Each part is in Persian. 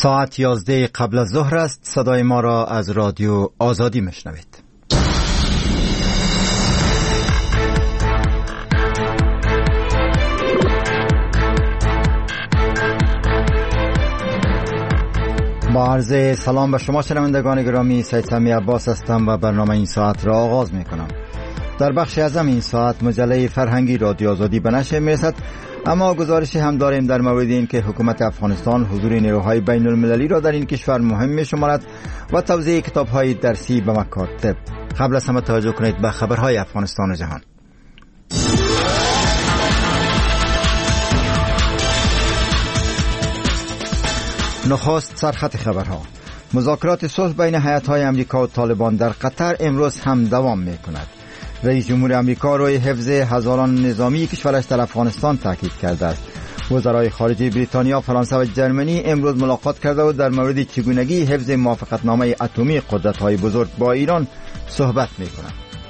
ساعت 11 قبل از ظهر است. صدای ما را از رادیو آزادی میشنوید. با عرض سلام به شما شنوندگان گرامی، سید سمی عباس هستم و برنامه این ساعت را آغاز میکنم. در بخش اعظم این ساعت مجله فرهنگی رادیو آزادی به نشر میرسد، اما گزارشی هم داریم در مورد این که حکومت افغانستان حضور نیروهای بین المللی را در این کشور مهم می‌شمارد و توزیع کتاب‌های درسی به مکاتب. قبل از همه توجه کنید به خبرهای افغانستان و جهان. نخست سرخط خبرها. مذاکرات صلح بین هیئت‌های امریکا و طالبان در قطر امروز هم دوام می‌کند. رئیس جمهور امریکا روی حفظ هزاران نظامی کشورش در افغانستان تاکید کرده است. وزرای خارجه بریتانیا، فرانسه و جرمنی امروز ملاقات کرده و در مورد چگونگی حفظ موافقتنامه اتمی قدرت‌های بزرگ با ایران صحبت می‌کنند.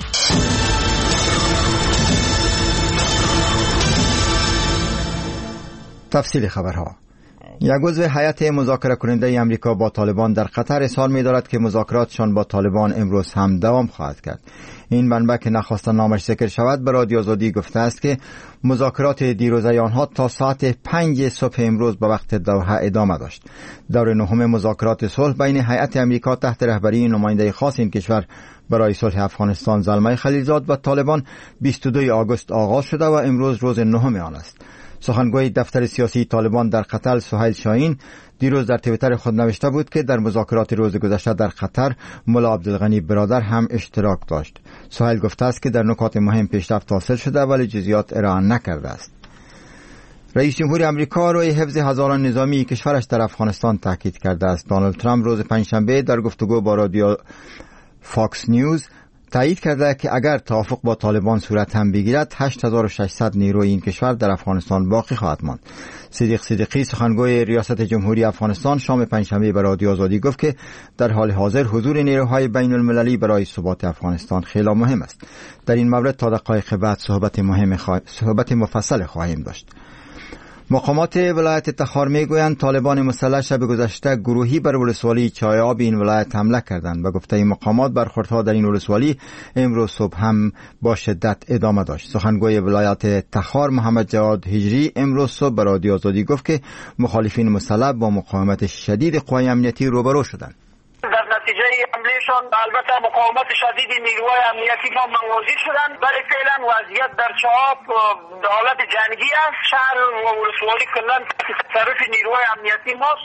تفصیل خبرها. یک عضو هیئت مذاکره کننده امریکا با طالبان در قطر اظهار می‌دارد که مذاکراتشان با طالبان امروز هم دوام خواهد کرد. این منبع که نخواستن نامش ذکر شود به رادیو آزادی گفته است که مذاکرات دیروزه آنها تا ساعت 5 صبح امروز به وقت دوحه ادامه داشت. دور نهم مذاکرات صلح بین هیئت امریکا تحت رهبری نماینده خاص این کشور برای صلح افغانستان زلمه خلیلزاد و طالبان 22 آگوست آغاز شده و امروز روز نهم آن است. سخنگوی دفتر سیاسی طالبان در قطر سهیل شاهین دیروز در توییتر خود نوشته بود که در مذاکرات روز گذشته در قطر ملا عبدالغنی برادر هم اشتراک داشت. سهیل گفته است که در نکات مهم پیشرفت حاصل شده ولی جزئیات ارائه نکرده است. رئیس جمهور امریکا روی حفظ هزاران نظامی کشورش در افغانستان تاکید کرده است. دونالد ترامپ روز پنجشنبه در گفتگو با رادیو فاکس نیوز تایید کرده که اگر توافق با طالبان صورت هم بگیرد 8600 نیروی این کشور در افغانستان باقی خواهد ماند. صدیق صدیقی سخنگوی ریاست جمهوری افغانستان شام پنجشنبه به رادیو آزادی گفت که در حال حاضر حضور نیروهای بین المللی برای ثبات افغانستان خیلی مهم است. در این مورد تا دقایق بعد صحبت مفصل خواهیم داشت. مقامات ولایت تخار میگویند طالبان مسلح شب گذشته گروهی بر ولسوالی چایاب این ولایت حمله کردند و گفته این مقامات برخوردها در این ولسوالی امروز صبح هم با شدت ادامه داشت. سخنگوی ولایت تخار محمد جواد هجری امروز صبح به رادیو آزادی گفت که مخالفین مسلح با مقاومت شدید قوای امنیتی روبرو شدند. در نتیجه حملهشان البته مقاومت شدید نیروهای امنیتی ما مواجه شدند، ولی فعلا وضعیت در چهاب حالت جنگی است. شهر و ولسوالی کلا تصرف نیروهای امنیتی ماست.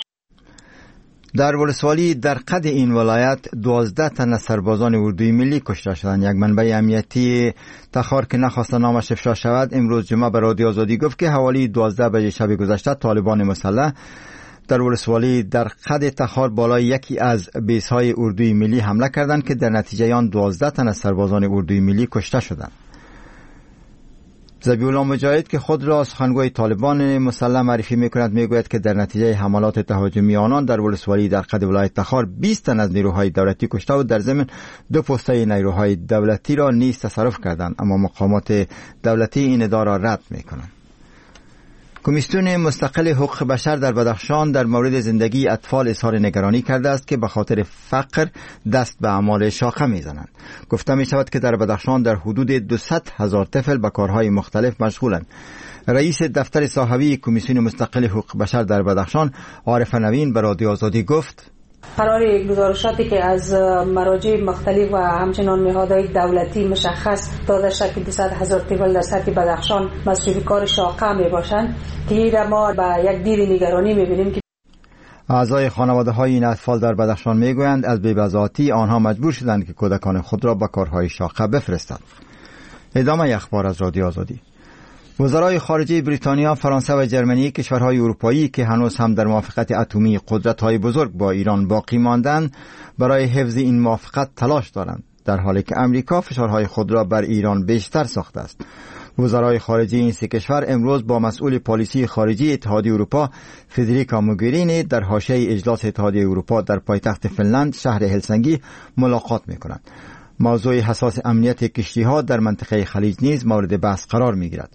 در ولسوالی در قد این ولایت 12 تن از سربازان اردوی ملی کشته شدند. یک منبع امنیتی تخار که نخواست نامش افشا شود امروز جمعه به رادیو آزادی گفت که حوالی 12 بجه شب گذشته طالبان مسلح در ولسوالی در قد تخار بالای یکی از بیس‌های اردوی ملی حمله کردند که در نتیجه آن 12 تن از سربازان اردوی ملی کشته شدند. ذبیح الله مجاهد که خود را سخنگوی طالبان مسلح معرفی می‌کند میگوید که در نتیجه حملات تهاجمی آنان در ولسوالی در قد ولایت تخار 20 تن از نیروهای دولتی کشته و در ضمن 2 پسته نیروهای دولتی را نیز تصرف کردند، اما مقامات دولتی این ادعا را رد می‌کنند. کمیسیون مستقل حقوق بشر در بدخشان در مورد زندگی اطفال اظهار نگرانی کرده است که به خاطر فقر دست به اعمال شاقه میزنند. گفته می شود که در بدخشان در حدود 200,000 طفل به کارهای مختلف مشغولند. رئیس دفتر صحوی کمیسیون مستقل حقوق بشر در بدخشان عارف نوین به رادیو آزادی گفت قرار گزارشاتی که از مراجع مختلف و همچنان نهادهای دولتی مشخص داده شد که 200,000 طفل در سطح بدخشان مصروف کار شاقه می باشند که این را ما با یک دید نگرانی می بینیم که اعضای خانواده های این اطفال در بدخشان می گویند از بی‌بضاعتی آنها مجبور شدند که کودکان خود را به کارهای شاقه بفرستند. ادامه اخبار از رادیو آزادی. وزرای خارجه بریتانیا، فرانسه و جرمنی کشورهای اروپایی که هنوز هم در موافقت اتمی قدرت‌های بزرگ با ایران باقی ماندند برای حفظ این موافقت تلاش دارند، در حالی که امریکا فشارهای خود را بر ایران بیشتر ساخته است. وزرای خارجه این سه کشور امروز با مسئول پالیسی خارجی اتحادیه اروپا فدریکا موگرینی در حاشیه اجلاس اتحادیه اروپا در پایتخت فنلند شهر هلسینکی ملاقات می‌کنند. موضوع حساس امنیت کشتی‌ها در منطقه خلیج نیز مورد بحث قرار می‌گیرد.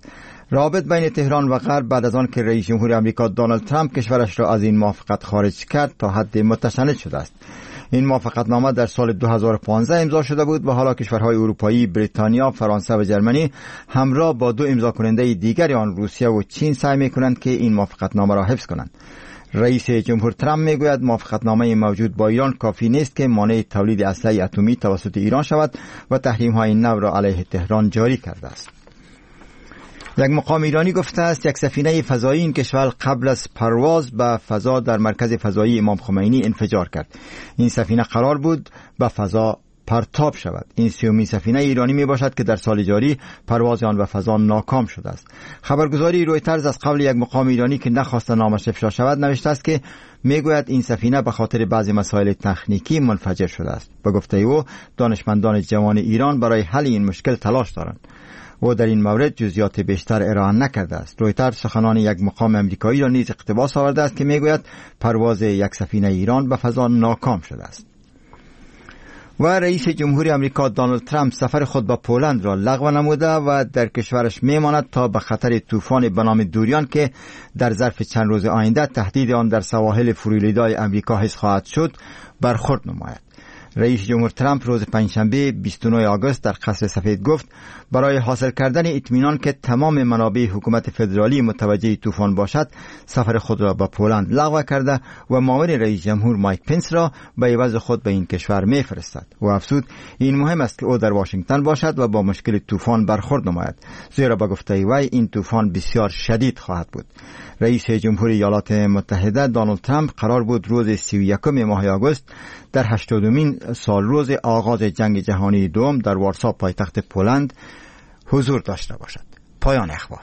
رابط بین تهران و غرب بعد از آن که رئیس جمهور آمریکا دونالد ترامپ کشورش را از این موافقت خارج کرد تا حد متشنج شده است. این موافقتنامه در سال 2015 امضا شده بود و حالا کشورهای اروپایی، بریتانیا، فرانسه و جرمنی همراه با دو امضا کننده دیگر آن روسیه و چین سعی می‌کنند که این موافقتنامه را حفظ کنند. رئیس جمهور ترامپ میگوید موافقتنامه موجود با ایران کافی نیست که مانع تولید اسلحه اتمی توسط ایران شود و تحریم‌های نو را علیه تهران جاری کرده است. یک مقام ایرانی گفته است یک سفینه فضایی این کشور قبل از پرواز به فضا در مرکز فضایی امام خمینی انفجار کرد. این سفینه قرار بود به فضا پرتاب شود. این سومین سفینه ایرانی می باشد که در سال جاری پرواز آن به فضا ناکام شده است. خبرگزاری رویترز از قبل یک مقام ایرانی که نخواست نامش افشا شود نوشته است که میگوید این سفینه به خاطر بعضی مسائل تکنیکی منفجر شده است. به گفته او دانشمندان جوان ایران برای حل این مشکل تلاش دارند. او در این مورد جزئیات بیشتر ارائه نکرده است. رویترز سخنان یک مقام آمریکایی را نیز اقتباس آورده است که میگوید پرواز یک سفینه ایران به فضا ناکام شده است. و رئیس جمهور آمریکا دونالد ترامپ سفر خود به پولند را لغو نموده و در کشورش میماند تا به خطر طوفان به نام دوریان که در ظرف چند روز آینده تهدید آن در سواحل فلوریدای آمریکا حس خواهد شد برخورد نماید. رئیس جمهور ترامپ روز پنجشنبه 29 آگوست در قصر سفید گفت برای حاصل کردن اطمینان که تمام منابع حکومت فدرالی متوجه طوفان باشد سفر خود را به پولند لغو کرده و معاون رئیس جمهور مایک پنس را به عوض خود به این کشور میفرستد. و افزود این مهم است که او در واشنگتن باشد و با مشکل طوفان برخورد نماید، زیرا به گفته وی این طوفان بسیار شدید خواهد بود. رئیس جمهور ایالات متحده دونالد ترامپ قرار بود روز 31 ماه آگوست در 80مین سال روز آغاز جنگ جهانی دوم در وارسا پایتخت پولند حضور داشته باشد. پایان اخبار.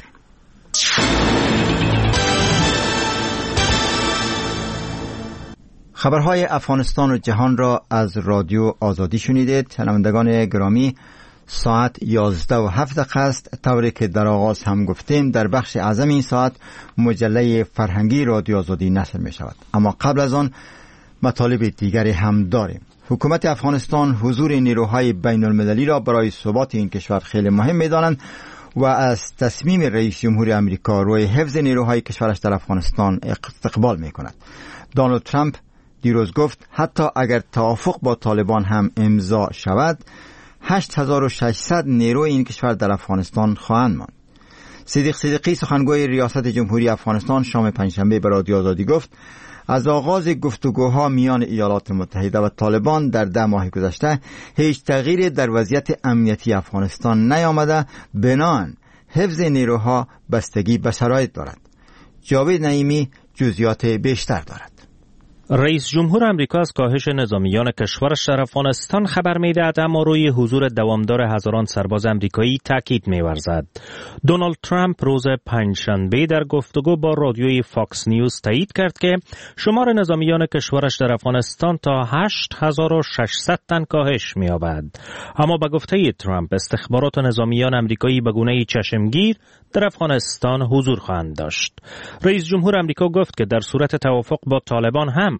خبرهای افغانستان و جهان را از رادیو آزادی شنیدید. شنوندگان گرامی، ساعت 11:07 است. طوری که در آغاز هم گفتیم در بخش اعظم این ساعت مجله فرهنگی رادیو آزادی نشر می شود. اما قبل از آن مطالب دیگری هم داریم. حکومت افغانستان حضور نیروهای بین المللی را برای ثبات این کشور خیلی مهم می دانند و از تصمیم رئیس جمهور آمریکا روی حفظ نیروهای کشورش در افغانستان استقبال می کند. دونالد ترامپ دیروز گفت حتی اگر توافق با طالبان هم امضا شود 8600 نیروی این کشور در افغانستان خواهند ماند. صدیق صدیقی سخنگوی ریاست جمهوری افغانستان شام پنجشنبه به رادیو آزادی گفت از آغاز گفتگوها میان ایالات متحده و طالبان در 10 ماه گذشته هیچ تغییری در وضعیت امنیتی افغانستان نیامده، بنابراین حفظ نیروها بستگی به شرایط دارد. جاوید نعیمی جزئیات بیشتر دارد. رئیس جمهور آمریکا از کاهش نظامیان کشورش در افغانستان خبر می‌دهد، اما روی حضور دوامدار هزاران سرباز آمریکایی تاکید می‌ورزد. دونالد ترامپ روز پنجشنبه در گفتگو با رادیوی فاکس نیوز تایید کرد که شمار نظامیان کشورش در افغانستان تا 8600 تن کاهش می‌یابد. اما به گفته ترامپ استخبارات نظامیان آمریکایی به گونه‌ای چشمگیر در افغانستان حضور خواهند داشت. رئیس جمهور آمریکا گفت که در صورت توافق با طالبان هم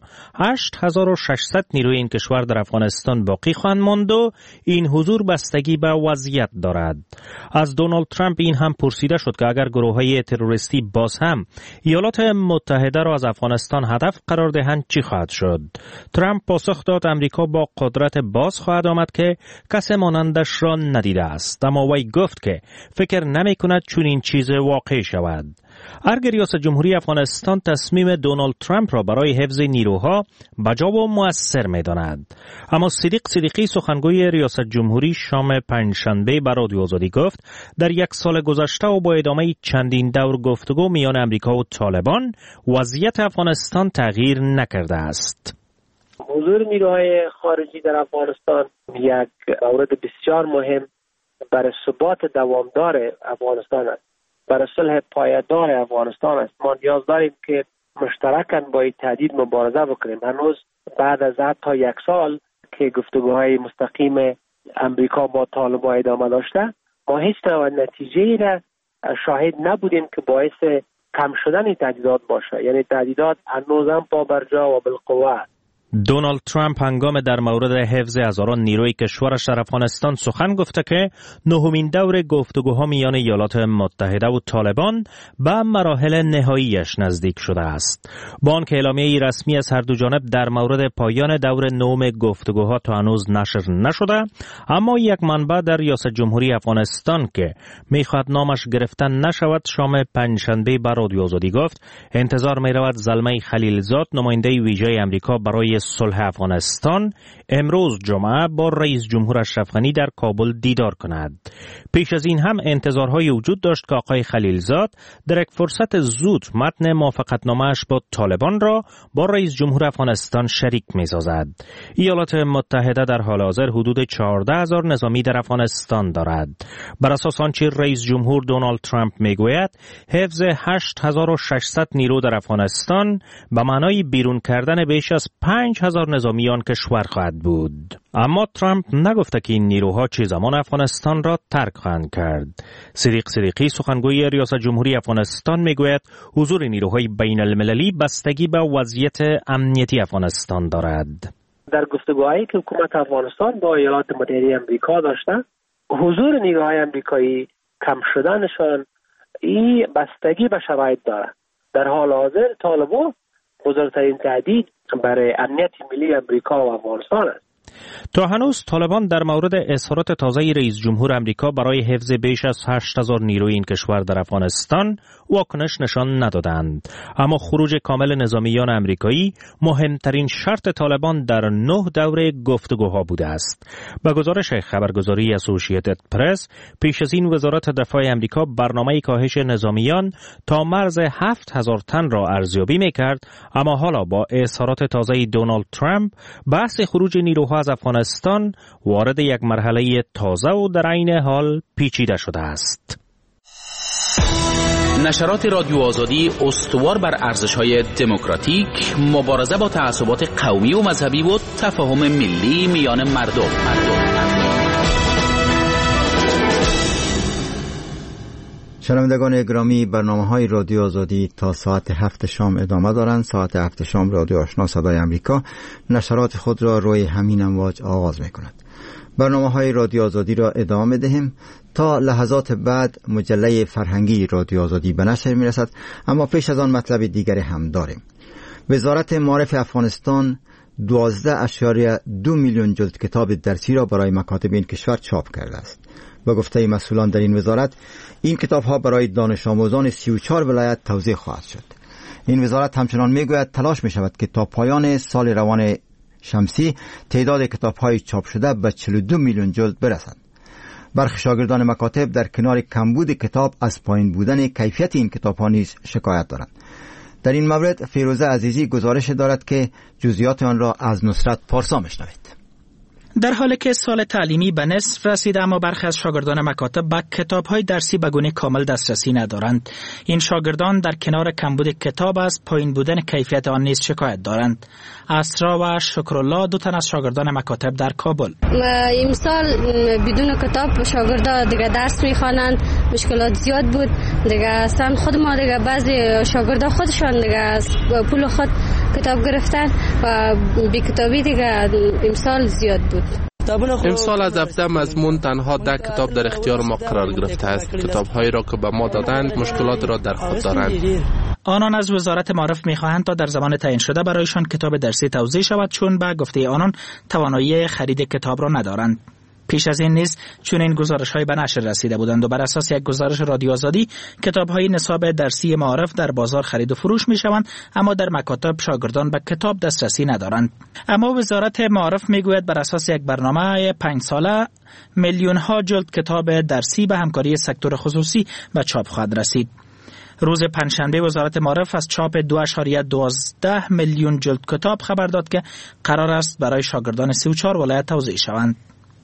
8600 نیروی این کشور در افغانستان باقی خواهند ماند و این حضور بستگی به وضعیت دارد. از دونالد ترامپ این هم پرسیده شد که اگر گروه‌های تروریستی باز هم ایالات متحده را از افغانستان هدف قرار دهند چی خواهد شد؟ ترامپ پاسخ داد آمریکا با قدرت باز خواهد آمد که کس مانندش را ندیده است، اما وی گفت که فکر نمی‌کند چون این چیز واقع شود. ارگ ریاست جمهوری افغانستان تصمیم دونالد ترامپ را برای حفظ نیروها بجا و مؤثر می‌داند. اما صدیق صدیقی سخنگوی ریاست جمهوری شام پنجشنبه به رادیو آزادی گفت در 1 سال گذشته و با ادامه چندین دور گفتگو میان آمریکا و طالبان وضعیت افغانستان تغییر نکرده است. حضور نیروهای خارجی در افغانستان یک مورد بسیار مهم برای ثبات دوامدار افغانستان است، برای صلح پایدار افغانستان است. ما نیاز داریم که مشترکاً با این تهدید مبارزه بکنیم. هنوز بعد از حتی 1 سال که گفتگوهای مستقیم امریکا با طالبان ادامه داشته، ما هیچ نوع نتیجه‌ای را شاهد نبودیم که باعث کم شدن تهدیدات باشه. یعنی تهدیدات هنوز هم پابرجا و بالقوه. دونالد ترامپ هنگام در مورد حفظ هزاران نیروی کشورش در افغانستان سخن گفته که نهمین دور گفتگوها میان ایالات متحده و طالبان به مراحل نهاییش نزدیک شده است. با آنکه اعلامیه رسمی از هر دو جانب در مورد پایان دور نهم گفتگوها تا هنوز نشر نشده، اما یک منبع در ریاست جمهوری افغانستان که میخواهد نامش گرفته نشود شام پنجشنبه به رادیو آزادی گفت انتظار میرود زلمه خلیلزاد نماینده ویژه آمریکا برای صلح افغانستان امروز جمعه با رئیس جمهور اشرف غنی در کابل دیدار کند. پیش از این هم انتظارهای وجود داشت که آقای خلیلزاد در یک فرصت زود متن موافقتنامه‌اش با طالبان را با رئیس جمهور افغانستان شریک می‌سازد. ایالات متحده در حال حاضر حدود 14,000 نظامی در افغانستان دارد. بر اساس آنچه رئیس جمهور دونالد ترامپ میگوید، حفظ 8,600 نیرو در افغانستان به معنای بیرون کردن بیش از 5,000 نظامی آن کشور خواهد بود. اما ترامپ نگفته که این نیروها چه زمان افغانستان را ترک خواهند کرد. صدیق صدیقی سخنگوی ریاست جمهوری افغانستان میگوید حضور نیروهای بین المللی بستگی به وضعیت امنیتی افغانستان دارد. در گفتگوهایی که حکومت افغانستان با ایالات متحده آمریکا داشته، حضور نیروهای آمریکایی کم شدنشان این بستگی به شرایط دارد. در حال حاضر طالبان بزرگترین تهدید برای امنیت ملی آمریکا و افغانستان است. تا هنوز طالبان در مورد اظهارات تازه رئیس جمهور آمریکا برای حفظ بیش از 8,000 نیروی این کشور در افغانستان واکنش نشان ندادند. اما خروج کامل نظامیان آمریکایی مهمترین شرط طالبان در 9 دوره گفتگوها بوده است. به گزارش خبرگزاری اسوسییتد پرس، پیش از این وزارت دفاع آمریکا برنامه کاهش نظامیان تا مرز 7,000 تن را ارزیابی می‌کرد، اما حالا با اظهارات تازه دونالد ترامپ بحث خروج نیروها از افغانستان وارد یک مرحله تازه و در عین حال پیچیده شده است. نشرات رادیو آزادی استوار بر ارزش‌های دموکراتیک، مبارزه با تعصبات قومی و مذهبی و تفاهم ملی میان مردم. شنوندگان گرامی، برنامه‌های رادیو آزادی تا ساعت 7 شام ادامه دارند. ساعت 7 شام رادیو آشنا صدای آمریکا نشرات خود را روی همین امواج آغاز می‌کند. برنامه‌های رادیو آزادی را ادامه دهیم. تا لحظات بعد مجله فرهنگی رادیو آزادی به نشر می‌رسد، اما پیش از آن مطلب دیگری هم داریم. وزارت معارف افغانستان 12.2 میلیون جلد کتاب درسی را برای مکاتب این کشور چاپ کرده است. به گفته مسئولان در این وزارت، این کتاب‌ها برای دانش آموزان 34 ولایت توزیع خواهد شد. این وزارت همچنان می‌گوید تلاش می‌شود که تا پایان سال روان شمسی تعداد کتاب‌های چاپ شده به 42 میلیون جلد برسد. برخی شاگردان مکاتب در کنار کمبود کتاب از پایین بودن کیفیت این کتاب‌ها نیز شکایت دارند. در این مورد فیروزه عزیزی گزارش دارد که جزئیات آن را از نصرت پارسا می‌شنوید. در حالی که سال تعلیمی به نصف رسیده، اما برخی از شاگردان مکاتب به کتاب‌های درسی به گونه کامل دسترسی ندارند. این شاگردان در کنار کمبود کتاب از پایین بودن کیفیت آن نیز شکایت دارند. اسرا و شکرالله، دو تن از شاگردان مکاتب در کابل. امسال بدون کتاب شاگردان دیگه درس می‌خوانند، مشکلات زیاد بود دیگه. اصلا خود ما دیگه بعضی شاگردان خودشان دیگه از پول خود کتاب گرفتن و بی کتابی دیگه امسال زیاد بود. امسال از 17 مضمون تنها 10 کتاب در اختیار ما قرار گرفته است. کتاب‌هایی را که به ما دادند مشکلات را در خود دارند. آنان از وزارت معارف می‌خواهند تا در زمان تعیین شده برایشان کتاب درسی توزیع شود، چون به گفته آنان توانایی خرید کتاب را ندارند. پیش از این نیز چون این گزارش‌های به نشر رسیده بودند و بر اساس یک گزارش رادیو آزادی کتاب‌های نصاب درسی معارف در بازار خرید و فروش می‌شوند، اما در مکاتب شاگردان به کتاب دسترسی ندارند. اما وزارت معارف می‌گوید بر اساس یک برنامه 5 ساله میلیون‌ها جلد کتاب درسی به همکاری سکتور خصوصی به چاپ خواهد رسید. روز پنجشنبه وزارت معارف از چاپ 2.12 میلیون جلد کتاب خبر داد که قرار است برای شاگردان 34 ولایت توزیع شوند.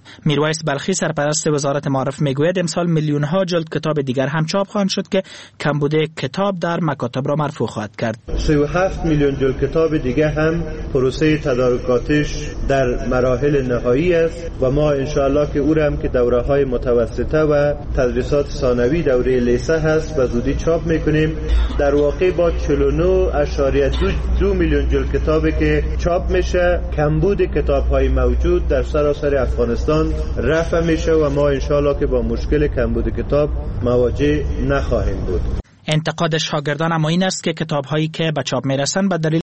میرویس بلخی سرپرست وزارت معارف میگوید امسال میلیون ها جلد کتاب دیگر هم چاپ خواهند شد که کمبود کتاب در مکاتب را مرفوع خواهد کرد. 37 میلیون جلد کتاب دیگر هم پروسه تدارکاتش در مراحل نهایی است و ما انشاءالله که او هم که دوره های متوسطه و تدریسات ثانوی دوره لیسه هست و زودی چاپ میکنیم. در واقع با 49.2 میلیون جلد کتابی که چاپ میشه کمبود کتاب های موجود در سراسر افغانستان رفع میشه و ما انشاءالله که با مشکل کمبود کتاب مواجه نخواهیم بود. انتقاد شاگردان اما این است که کتاب هایی که به چاپ میرسند به دلیل